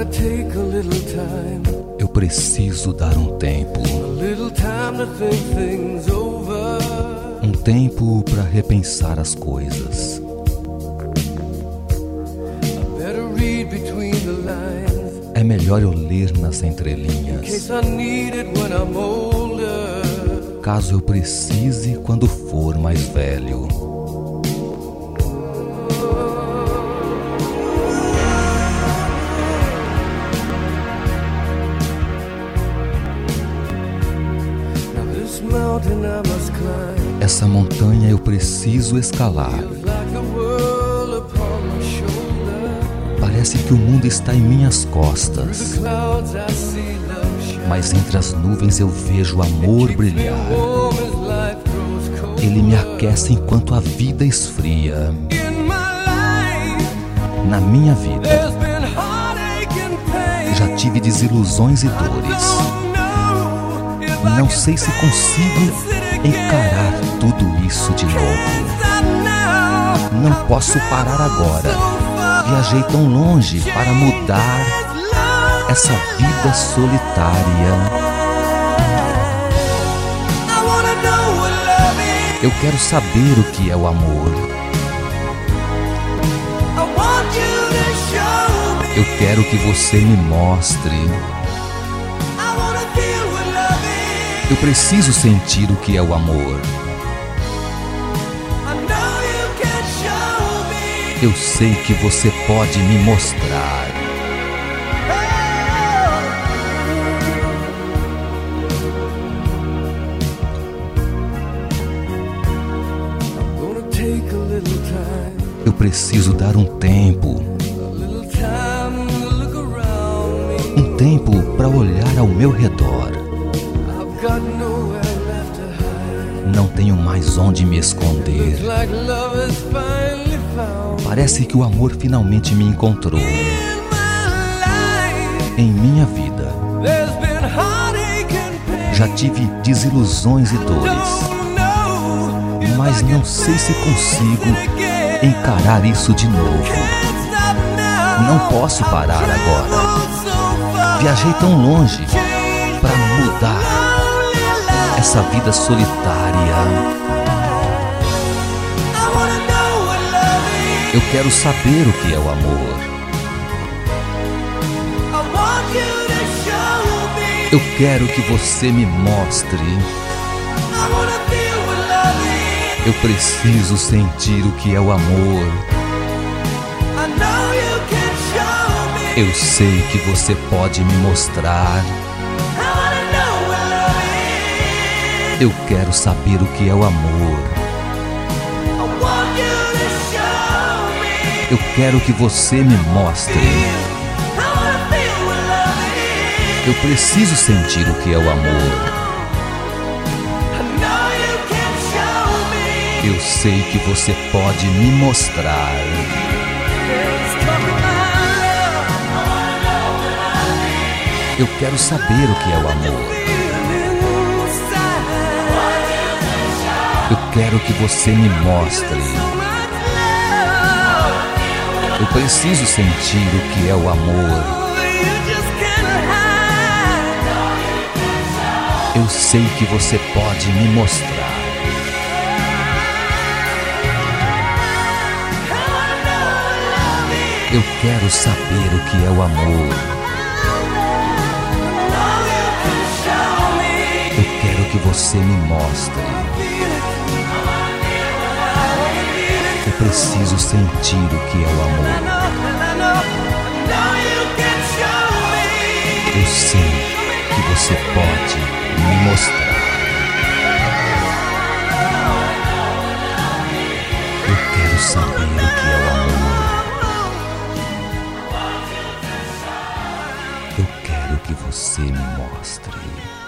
Eu preciso dar um tempo. Um tempo para repensar as coisas. É melhor eu ler nas entrelinhas, caso eu precise quando for mais velho. Essa montanha eu preciso escalar. Parece que o mundo está em minhas costas, mas entre as nuvens eu vejo o amor brilhar. Ele me aquece enquanto a vida esfria. Na minha vida, já tive desilusões e dores. Não sei se consigo encarar tudo isso de novo. Não posso parar agora. Viajei tão longe para mudar essa vida solitária. Eu quero saber o que é o amor. Eu quero que você me mostre. Eu preciso sentir o que é o amor. Eu sei que você pode me mostrar. Eu preciso dar um tempo. Um tempo para olhar ao meu redor. Não tenho mais onde me esconder. Parece que o amor finalmente me encontrou. Em minha vida, já tive desilusões e dores, mas não sei se consigo encarar isso de novo. Não posso parar agora. Viajei tão longe para mudar essa vida solitária. Eu quero saber o que é o amor. Eu quero que você me mostre. Eu preciso sentir o que é o amor. Eu sei que você pode me mostrar. Eu quero saber o que é o amor. Eu quero que você me mostre. Eu preciso sentir o que é o amor. Eu sei que você pode me mostrar. Eu quero saber o que é o amor. Eu quero que você me mostre. Eu preciso sentir o que é o amor. Eu sei que você pode me mostrar. Eu quero saber o que é o amor. Eu quero que você me mostre. Eu preciso sentir o que é o amor. Eu sei que você pode me mostrar. Eu quero saber o que é o amor. Eu quero que você me mostre.